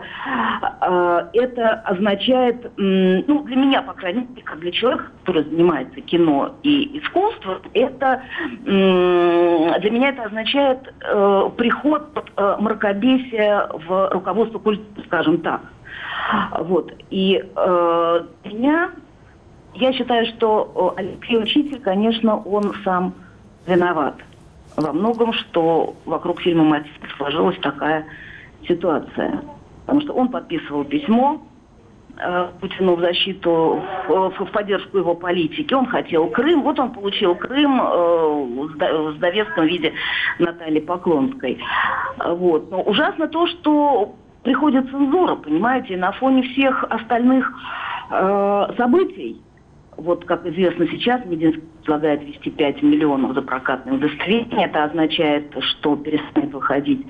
это означает, ну, для меня, по крайней мере, как для человека, который занимается кино и искусством, это для меня это означает приход мракобесия в руководство культуры, скажем так. Вот. И для меня, я считаю, что Алексей Учитель, конечно, он сам виноват во многом, что вокруг фильма «Мотив» сложилась такая ситуация. Потому что он подписывал письмо Путину в защиту, в поддержку его политики. Он хотел Крым. Вот он получил Крым в довеском виде Натальи Поклонской. Вот. Но ужасно то, что приходит цензура, понимаете, на фоне всех остальных событий. Вот, как известно сейчас, Мединский предлагает ввести 5 миллионов за прокатное удостоверение. Это означает, что перестанет выходить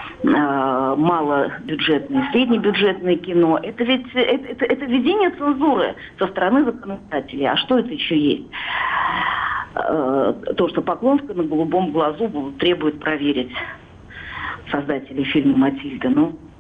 малобюджетное и среднебюджетное кино. Это ведь это введение цензуры со стороны законодателей. А что это еще есть? То, что Поклонская на голубом глазу требует проверить создателей фильма «Матильда».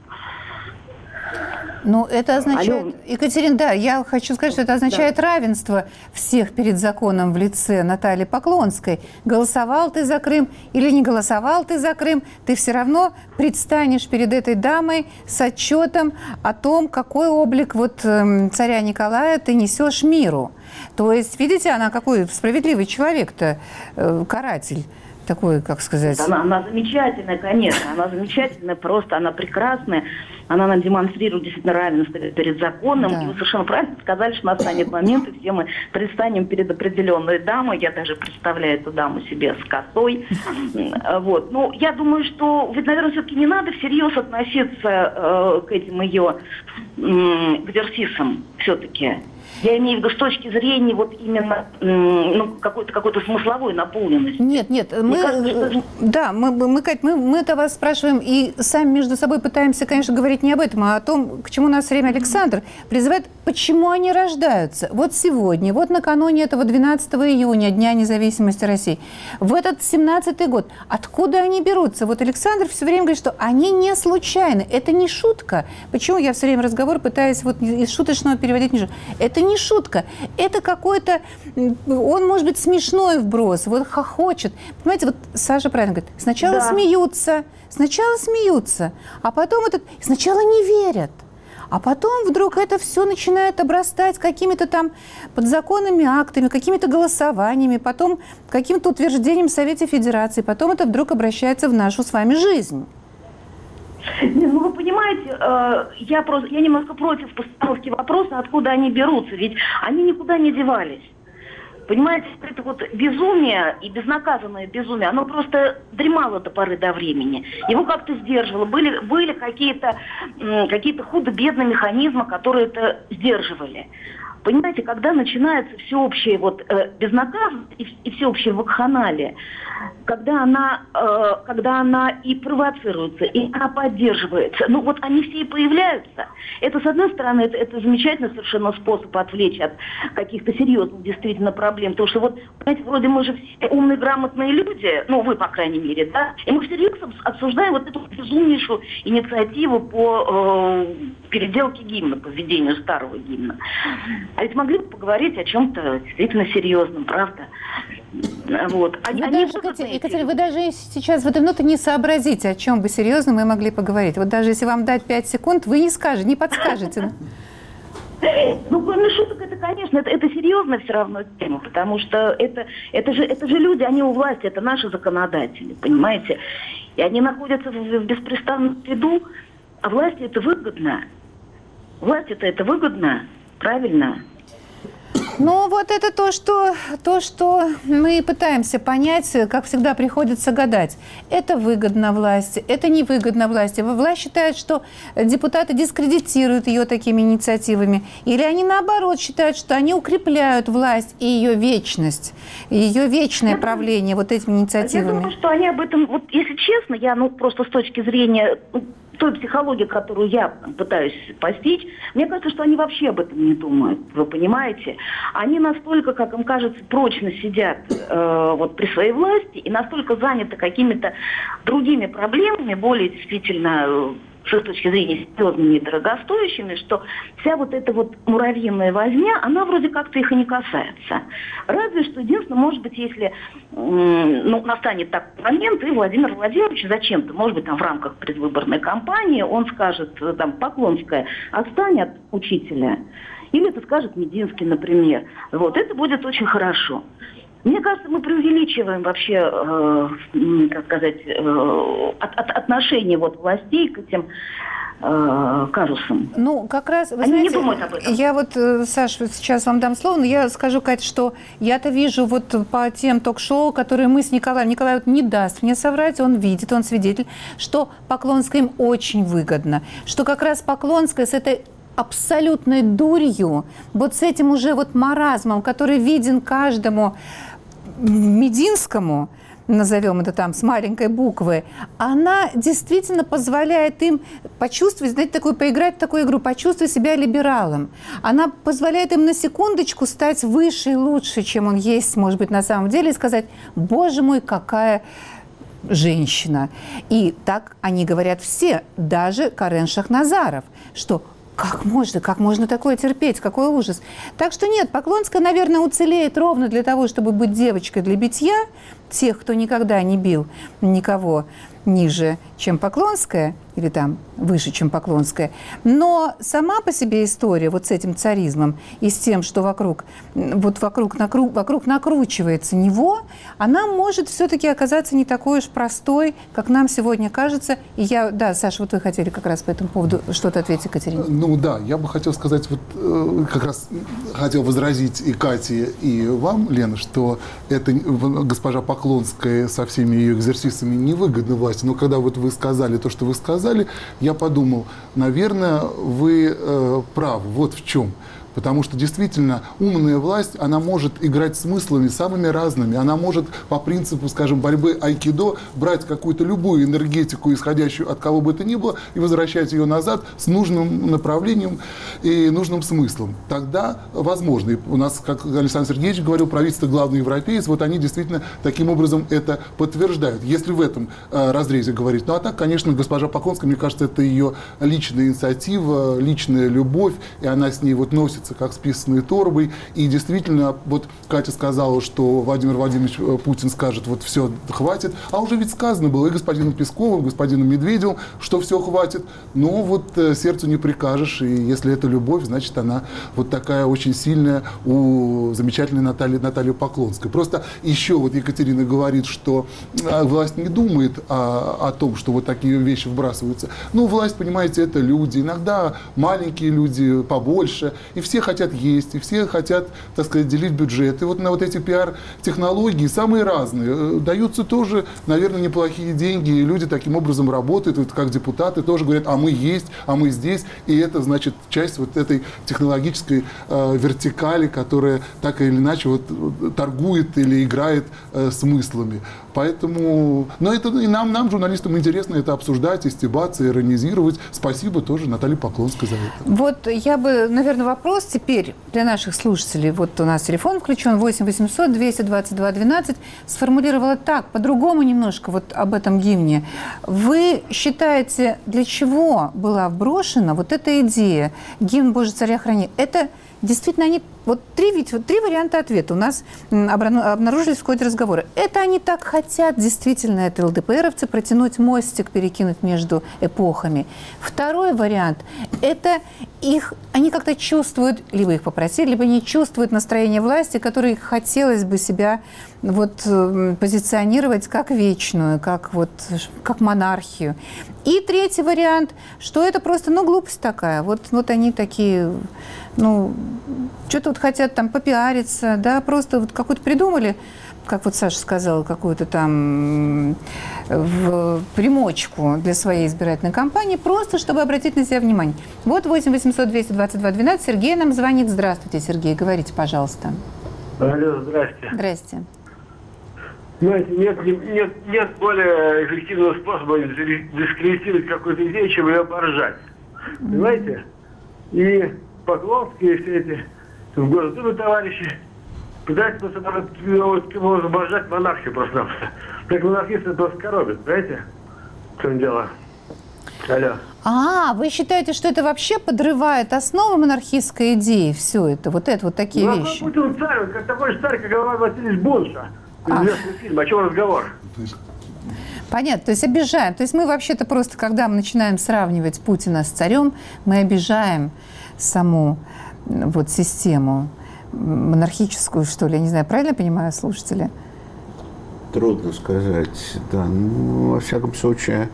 Ну, это означает, Екатерина, да, я хочу сказать, что это означает равенство всех перед законом в лице Натальи Поклонской. Голосовал ты за Крым или не голосовал ты за Крым, ты все равно предстанешь перед этой дамой с отчетом о том, какой облик царя Николая ты несешь миру. То есть, видите, она какой справедливый человек-то, каратель. Такой, как сказать... Она замечательная, конечно. Она замечательная, просто она прекрасная. Она демонстрирует действительно равенство перед законом. Да. И вы совершенно правильно сказали, что настанет момент, и все мы предстанем перед определенной дамой. Я даже представляю эту даму себе с косой. Вот. Ну, я думаю, что, ведь, наверное, все-таки не надо всерьез относиться к этим ее экзерсисам все-таки. Я имею в виду с точки зрения вот именно какой-то смысловой наполненности. Нет, мы это вас спрашиваем и сами между собой пытаемся, конечно, говорить не об этом, а о том, к чему нас все время Александр призывает, почему они рождаются. Вот сегодня, вот накануне этого 12 июня, Дня независимости России, в этот 17-й год, откуда они берутся? Вот Александр все время говорит, что они не случайны, это не шутка. Почему я все время разговор пытаюсь из шуточного переводить не шутку? Это не шутка, это какой-то, он может быть смешной вброс, хохочет. Понимаете, Саша правильно говорит, сначала смеются, а потом сначала не верят, а потом вдруг это все начинает обрастать какими-то там подзаконными актами, какими-то голосованиями, потом каким-то утверждением в Совете Федерации, потом это вдруг обращается в нашу с вами жизнь. Ну, вы понимаете, я немножко против постановки вопроса, откуда они берутся, ведь они никуда не девались. Понимаете, это безумие и безнаказанное безумие, оно просто дремало до поры до времени. Его как-то сдерживало. Были какие-то худо-бедные механизмы, которые это сдерживали. Понимаете, когда начинается всеобщая безнаказанность и всеобщая вакханалия, когда она и провоцируется, и она поддерживается, они все и появляются. Это, с одной стороны, это замечательный совершенно способ отвлечь от каких-то серьезных действительно проблем. Потому что, понимаете, вроде мы же все умные, грамотные люди, вы, по крайней мере, да, и мы всерьез обсуждаем эту безумнейшую инициативу по переделке гимна, по введению старого гимна. А ведь могли бы поговорить о чем-то действительно серьезном, правда? Екатерина, вы даже сейчас в эту минуту не сообразите, о чем бы серьезно мы могли поговорить. Даже если вам дать 5 секунд, вы не подскажете. Кроме шуток, это, конечно, это серьезная все равно тема, потому что это же люди, они у власти, это наши законодатели, понимаете? И они находятся в беспрестанном виду, а власти это выгодно. Власти-то это выгодно, правильно? Это то, что мы пытаемся понять, как всегда приходится гадать. Это выгодно власти, это невыгодно власти. Власть считает, что депутаты дискредитируют ее такими инициативами. Или они, наоборот, считают, что они укрепляют власть и ее вечность, ее вечное правление этими инициативами. Я думаю, что они об этом, если честно, я просто с точки зрения той психологии, которую я пытаюсь постичь, мне кажется, что они вообще об этом не думают, вы понимаете? Они настолько, как им кажется, прочно сидят при своей власти и настолько заняты какими-то другими проблемами, более действительно с точки зрения серьезными и дорогостоящими, что вся эта муравьиная возня, она вроде как-то их и не касается. Разве что, единственное, может быть, если настанет такой момент, и Владимир Владимирович зачем-то, может быть, в рамках предвыборной кампании, он скажет, Поклонская, отстань от учителя, или это скажет Мединский, например. Это будет очень хорошо. Мне кажется, мы преувеличиваем вообще, отношение властей к этим казусам. Как раз, вы Они знаете, не думают об этом. Я Саша, сейчас вам дам слово, но я скажу, Катя, что я-то вижу по тем ток-шоу, которые мы с Николаем, Николай не даст мне соврать, он видит, он свидетель, что Поклонской им очень выгодно, что как раз Поклонская с этой абсолютной дурью, с этим уже маразмом, который виден каждому Мединскому, назовем это с маленькой буквы, она действительно позволяет им почувствовать, поиграть в такую игру, почувствовать себя либералом. Она позволяет им на секундочку стать выше и лучше, чем он есть, может быть, на самом деле, и сказать: боже мой, какая женщина. И так они говорят все, даже Карен Шахназаров, что как можно такое терпеть, какой ужас. Так что нет, Поклонская, наверное, уцелеет ровно для того, чтобы быть девочкой для битья тех, кто никогда не бил никого ниже, чем Поклонская, или там выше, чем Поклонская. Но сама по себе история вот с этим царизмом и с тем, что вокруг накручивается него, она может все-таки оказаться не такой уж простой, как нам сегодня кажется. И Саша, вот вы хотели как раз по этому поводу что-то ответить, Екатерине. Ну да, я бы хотел сказать, как раз хотел возразить и Кате, и вам, Лена, что это госпожа Поклонская со всеми ее экзерсисами невыгодна власти. Но когда вот вы сказали то, что вы сказали, я подумал, наверное, вы правы. Вот в чем. Потому что действительно умная власть, она может играть смыслами самыми разными. Она может по принципу, скажем, борьбы айкидо брать какую-то любую энергетику, исходящую от кого бы то ни было, и возвращать ее назад с нужным направлением и нужным смыслом. Тогда возможно. И у нас, как Александр Сергеевич говорил, правительство главный европеец, вот они действительно таким образом это подтверждают. Если в этом разрезе говорить. Ну а так, конечно, госпожа Поклонская, мне кажется, это ее личная инициатива, личная любовь, и она с ней вот носится как с писаной торбой. И действительно, вот Катя сказала, что Владимир Владимирович Путин скажет, вот все, хватит. А уже ведь сказано было и господином Песковым, и господином Медведевым, что все хватит. Но вот сердцу не прикажешь. И если это любовь, значит, она вот такая очень сильная у замечательной Натальи Поклонской. Просто еще вот Екатерина говорит, что власть не думает о том, что вот такие вещи вбрасываются. Ну, власть, понимаете, это люди. Иногда маленькие люди, побольше. И все хотят есть, и все хотят, так сказать, делить бюджет. И вот на вот эти пиар-технологии самые разные. Даются тоже, наверное, неплохие деньги. И люди таким образом работают, вот как депутаты тоже говорят, а мы есть, а мы здесь. И это, значит, часть вот этой технологической вертикали, которая так или иначе вот торгует или играет смыслами. Поэтому, но это и нам, журналистам, интересно это обсуждать, и стебаться, иронизировать. Спасибо тоже Наталье Поклонской за это. Вот я бы, наверное, вопрос теперь для наших слушателей. Вот у нас телефон включен 8 800 222 12. Сформулировала так, по-другому немножко вот об этом гимне. Вы считаете, для чего была брошена вот эта идея «Гимн Боже, царя храни»? Это действительно они... Вот три варианта ответа у нас обнаружились в ходе разговора. Это они так хотят, действительно, это ЛДПРовцы, протянуть мостик, перекинуть между эпохами. Второй вариант – это они как-то чувствуют, либо их попросили, либо не чувствуют настроение власти, которой хотелось бы себя вот позиционировать как вечную, как монархию. И третий вариант, что это просто, глупость такая. Вот они такие, что-то вот хотят там попиариться, да, просто вот какую-то придумали, как вот Саша сказала, какую-то там в примочку для своей избирательной кампании, просто чтобы обратить на себя внимание. Вот 8 800 222 12. Сергей нам звонит. Здравствуйте, Сергей, говорите, пожалуйста. Алло, здрасте. Здрасте. Знаете, нет более эффективного способа дискредитировать какую-то идею, чем ее поржать. Понимаете? И Поклонские, все эти в Госдуме товарищи пытаются поржать монархию просто-напросто. Так монархисты просто коробят, понимаете? В чем дело? Алло. Вы считаете, что это вообще подрывает основы монархистской идеи, все это, вот такие вещи? Путин царь, как такой же царь, как Иван Васильевич Бунша. Известный фильм, о чем разговор? Понятно, то есть обижаем. То есть мы вообще-то просто, когда мы начинаем сравнивать Путина с царем, мы обижаем саму вот систему монархическую, что ли. Я не знаю, правильно понимаю, слушатели? Трудно сказать, да. Во всяком случае...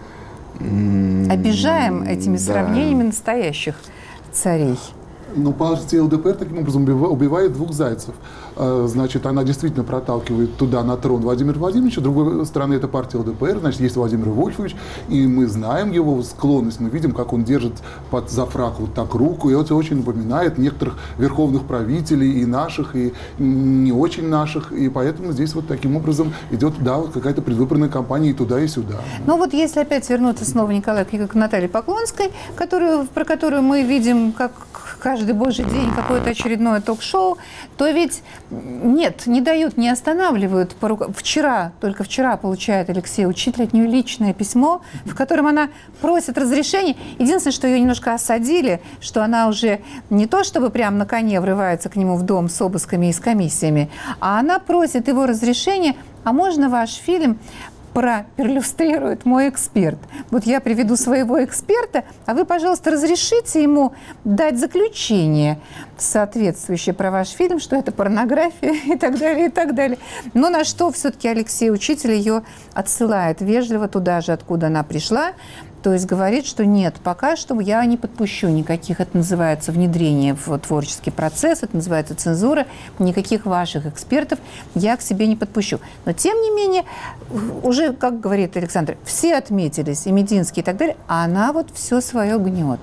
Обижаем этими сравнениями настоящих царей. Но партия ЛДПР таким образом убивает двух зайцев. Значит, она действительно проталкивает туда на трон Владимира Владимировича. С другой стороны, это партия ЛДПР, значит, есть Владимир Вольфович, и мы знаем его склонность, мы видим, как он держит за фрак вот так руку, и это очень напоминает некоторых верховных правителей, и наших, и не очень наших, и поэтому здесь вот таким образом идет, какая-то предвыборная кампания и туда, и сюда. Вот если опять вернуться снова, Николай, к Наталье Поклонской, про которую мы видим, как каждый божий день какое-то очередное ток-шоу, то ведь нет, не дают, не останавливают. Только вчера получает Алексей Учитель от нее личное письмо, в котором она просит разрешения. Единственное, что ее немножко осадили, что она уже не то чтобы прям на коне врывается к нему в дом с обысками и с комиссиями, а она просит его разрешения, а можно ваш фильм перлюстрирует мой эксперт. Вот я приведу своего эксперта, а вы, пожалуйста, разрешите ему дать заключение, соответствующее про ваш фильм, что это порнография и так далее, и так далее. Но на что все-таки Алексей Учитель ее отсылает вежливо туда же, откуда она пришла. То есть говорит, что нет, пока что я не подпущу никаких, это называется внедрение в творческий процесс, это называется цензура, никаких ваших экспертов я к себе не подпущу. Но тем не менее, уже, как говорит Александр, все отметились, и Мединский и так далее, а она вот все свое гнет.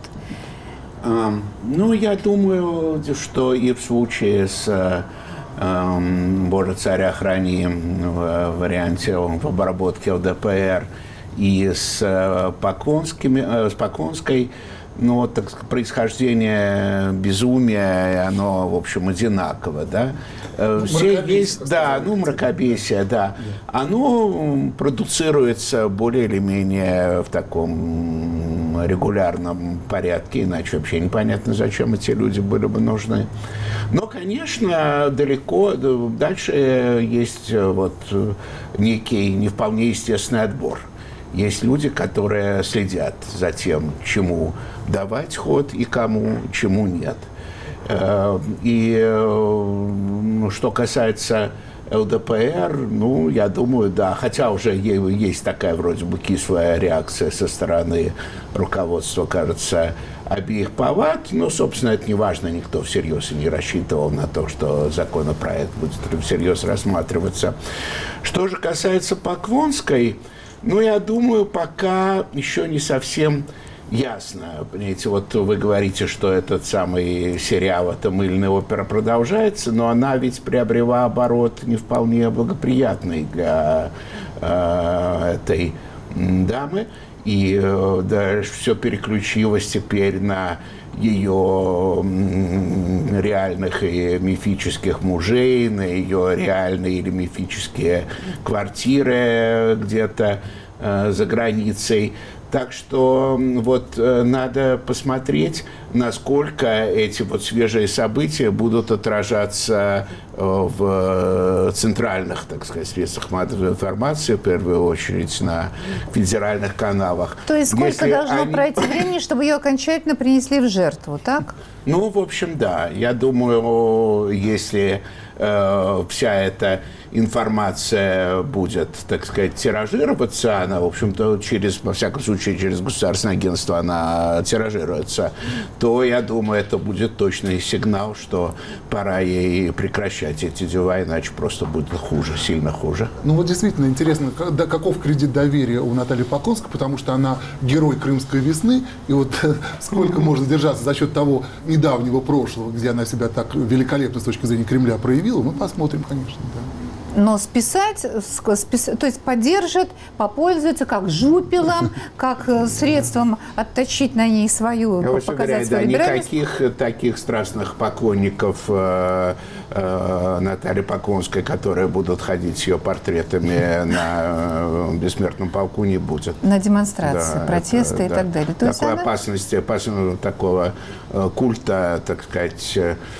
Ну, я думаю, что и в случае с «Боже, царя храни» в варианте в обработке ЛДПР, и с Поконской, ну, так сказать, происхождение безумия, оно, в общем, одинаково, да. Все есть, да, ну, мракобесие, да. Оно продуцируется более или менее в таком регулярном порядке, иначе вообще непонятно, зачем эти люди были бы нужны. Но, конечно, далеко дальше есть вот некий не вполне естественный отбор. Есть люди, которые следят за тем, чему давать ход и кому, чему нет. И что касается ЛДПР, ну, я думаю, да, хотя уже есть такая вроде бы кислая реакция со стороны руководства, кажется, обеих палат, но, собственно, это не важно, никто всерьез и не рассчитывал на то, что законопроект будет всерьез рассматриваться. Что же касается Поклонской, ну, я думаю, пока еще не совсем ясно. Понимаете, вот вы говорите, что этот самый сериал, эта мыльная опера продолжается, но она ведь приобрела оборот не вполне благоприятный для этой дамы. И да, все переключилось теперь на ее реальных и мифических мужей, на ее реальные или мифические квартиры где-то за границей. Так что вот надо посмотреть, насколько эти вот свежие события будут отражаться в центральных, так сказать, средствах массовой информации, в первую очередь на федеральных каналах. То есть сколько должно пройти времени, чтобы ее окончательно принесли в жертву, так? Ну, в общем, да. Я думаю, если вся эта информация будет, так сказать, тиражироваться, она, в общем-то, во всяком случае, через государственное агентство она тиражируется, то, я думаю, это будет точный сигнал, что пора ей прекращать эти дела, иначе просто будет хуже, сильно хуже. Ну вот действительно интересно, каков кредит доверия у Натальи Поклонской, потому что она герой Крымской весны, и вот сколько можно держаться за счет того недавнего прошлого, где она себя так великолепно с точки зрения Кремля проявила, мы посмотрим, конечно, да. Но списать, то есть поддержат, попользуются как жупелом, как средством отточить на ней свою, показать свою либеральность. Никаких таких страстных поклонников Натальи Поклонской, которые будут ходить с ее портретами на бессмертном полку, не будет. На демонстрации, да, протесты и так далее. То такой опасности, такого культа, так сказать,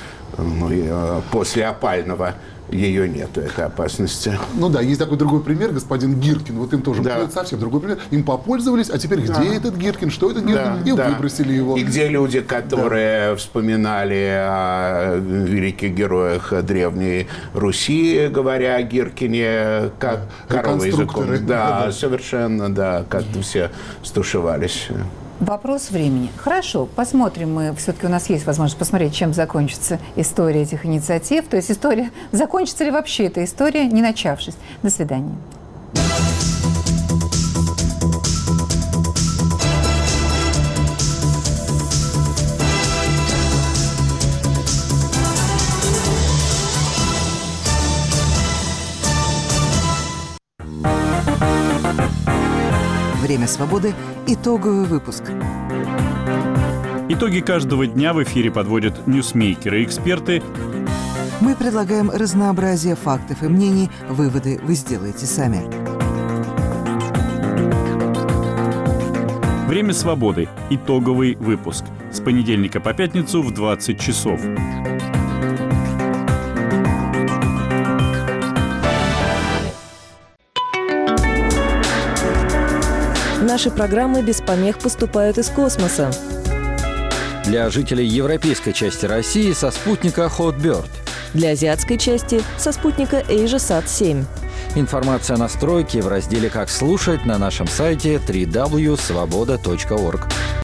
после опального ее нету, этой опасности. Ну да, есть такой другой пример, господин Гиркин. Вот им тоже совсем другой пример. Им попользовались, а теперь где этот Гиркин, что этот Гиркин? И выбросили его. И где люди, которые вспоминали о великих героях Древней Руси, говоря о Гиркине, как коровы языком. Да, совершенно, да, как-то все стушевались. Вопрос времени. Хорошо, посмотрим мы. Все-таки у нас есть возможность посмотреть, чем закончится история этих инициатив. То есть история, закончится ли вообще эта история, не начавшись. До свидания. Время свободы. Итоговый выпуск. Итоги каждого дня в эфире подводят ньюсмейкеры и эксперты. Мы предлагаем разнообразие фактов и мнений. Выводы вы сделаете сами. «Время свободы». Итоговый выпуск. С понедельника по пятницу в 20 часов. Наши программы без помех поступают из космоса. Для жителей европейской части России со спутника Hotbird. Для азиатской части со спутника AsiaSat-7. Информация о настройке в разделе «Как слушать» на нашем сайте www.svoboda.org.